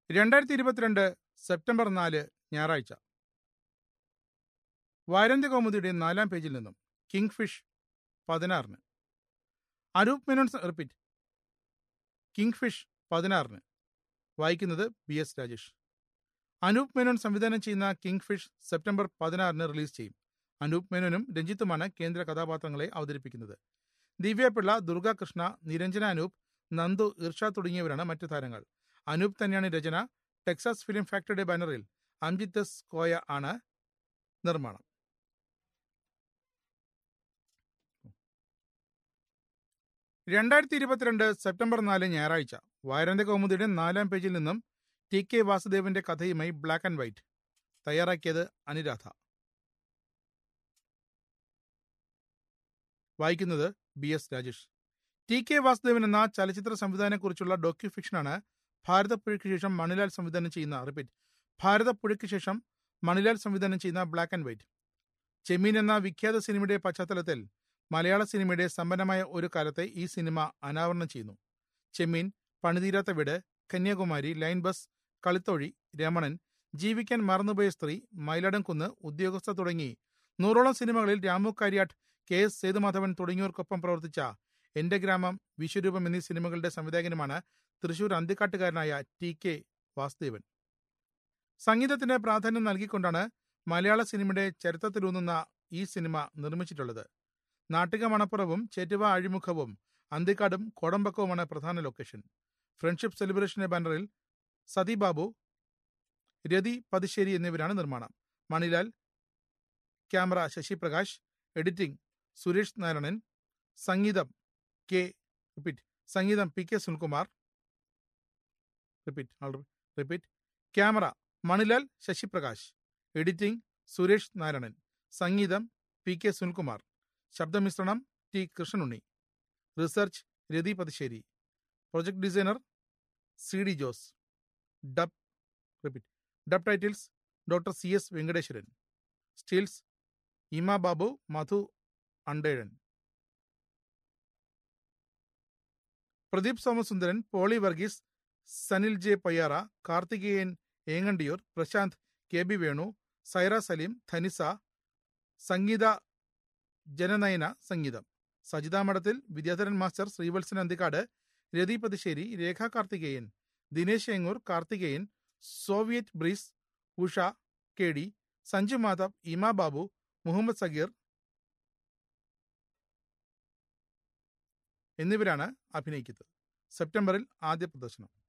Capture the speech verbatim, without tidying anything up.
രണ്ടായിരത്തി ഇരുപത്തിരണ്ട് സെപ്റ്റംബർ നാല് ഞായറാഴ്ച. വാരാന്ത്യ കൗമുദിയുടെ നാലാം പേജിൽ നിന്നും കിങ് ഫിഷ് പതിനാറിന് Anoop Menon repeat King Fish പതിനാറിന് വായിക്കുന്നത് ബി എസ് രാജേഷ്. അനൂപ് മേനോൻ സംവിധാനം ചെയ്യുന്ന കിങ് ഫിഷ് സെപ്റ്റംബർ പതിനാറിന് റിലീസ് ചെയ്യും. അനൂപ് മേനോനും രഞ്ജിത്തുമാണ് കേന്ദ്ര കഥാപാത്രങ്ങളെ അവതരിപ്പിക്കുന്നത്. ദിവ്യപിള്ള, ദുർഗ കൃഷ്ണ, നിരഞ്ജന അനൂപ്, നന്ദു, ഇർഷാദ് തുടങ്ങിയവരാണ് മറ്റു താരങ്ങൾ. അനൂപ് തന്നെയാണ് രചന. ടെക്സാസ് ഫിലിം ഫാക്ടറിയുടെ ബാനറിൽ അംജിത് എസ് കോയ ആണ് നിർമ്മാണം. രണ്ടായിരത്തി ഇരുപത്തിരണ്ട് സെപ്റ്റംബർ നാല് ഞായറാഴ്ച. വാരാന്ത്യ കൗമുദിയുടെ നാലാം പേജിൽ നിന്നും ടി കെ വാസുദേവന്റെ കഥയുമായി ബ്ലാക്ക് ആൻഡ് വൈറ്റ്. തയ്യാറാക്കിയത് അനുരാധ. വായിക്കുന്നത് B S Rajesh. T K Vasudevan എന്ന ചലച്ചിത്ര സംവിധാനത്തെക്കുറിച്ചുള്ള ഡോക്യു ഫിക്ഷനാണ് ഭാരതപ്പുഴയ്ക്ക് ശേഷം മണിലാൽ സംവിധാനം ചെയ്യുന്ന റിപ്പീറ്റ് ഭാരതപ്പുഴയ്ക്ക് ശേഷം മണിലാൽ സംവിധാനം ചെയ്യുന്ന ബ്ലാക്ക് ആൻഡ് വൈറ്റ്. ചെമ്മീൻ എന്ന വിഖ്യാത സിനിമയുടെ പശ്ചാത്തലത്തിൽ മലയാള സിനിമയുടെ സമ്പന്നമായ ഒരു കാലത്തെ ഈ സിനിമ അനാവരണം ചെയ്യുന്നു. ചെമ്മീൻ, പണിതീരാത്ത വീട്, കന്യാകുമാരി, ലൈൻ ബസ്, കളിത്തോഴി, രമണൻ, ജീവിക്കാൻ മറന്നുപോയ സ്ത്രീ, മയിലടംകുന്ന്, ഉദ്യോഗസ്ഥ തുടങ്ങി നൂറോളം സിനിമകളിൽ രാമു കാര്യാട്ട്, കെ എസ് സേതുമാധവൻ തുടങ്ങിയവർക്കൊപ്പം പ്രവർത്തിച്ച എന്റെ ഗ്രാമം, വിശ്വരൂപം എന്നീ സിനിമകളുടെ സംവിധായകനുമാണ് തൃശൂർ അന്തിക്കാട്ടുകാരനായ ടി കെ വാസുദേവൻ. സംഗീതത്തിന് പ്രാധാന്യം നൽകിക്കൊണ്ടാണ് മലയാള സിനിമയുടെ ചരിത്രത്തിലൂന്നുന്ന ഈ സിനിമ നിർമ്മിച്ചിട്ടുള്ളത്. നാട്ടിക മണപ്പുറവും ചേറ്റുവ അഴിമുഖവും അന്തിക്കാടും കോടമ്പക്കവുമാണ് പ്രധാന ലൊക്കേഷൻ. ഫ്രണ്ട്ഷിപ്പ് സെലിബ്രേഷന്റെ ബാനറിൽ സതി ബാബു, രതി പതിശ്ശേരി എന്നിവരാണ് നിർമ്മാണം. മണിലാൽ, ക്യാമറ ശശി പ്രകാശ്, എഡിറ്റിംഗ് സുരേഷ് നാരായണൻ, സംഗീതം കെ റിപ്പീറ്റ് സംഗീതം P K Sunilkumar, repeat repeat camera Manilal Sasi Prakash, editing Suresh Narayanan, സംഗീതം പി കെ സുനിൽകുമാർ, ശബ്ദമിശ്രണം T Krishnanunni, research Rathi Pathisseri, project designer C D Jose, dub repeat dub titles doctor C S Venkateswaran, stills Ima Babu, Madhu Anderan, Pradeep Somasundaran, Poly Varghese, Sanil J Payyara, Karthikeyan Engandiyoor, Prashanth, K B Venu, Saira Saleem, ധനിസ, Sangeetha Jananayana, സംഗീതം Sajitha Madathil, Vidyadharan master, Sreevalsan Anthikad, Rathi Pathisseri, Rekha Karthikeyan, Dinesh Engoor, Karthikeyan, Soviet Breeze, Usha, K D, Sanju Madhav, Ima Babu, Muhammad Sageer എന്നിവരാണ് അഭിനയിക്കുന്നത്. സെപ്റ്റംബറിൽ ആദ്യ പ്രദർശനം.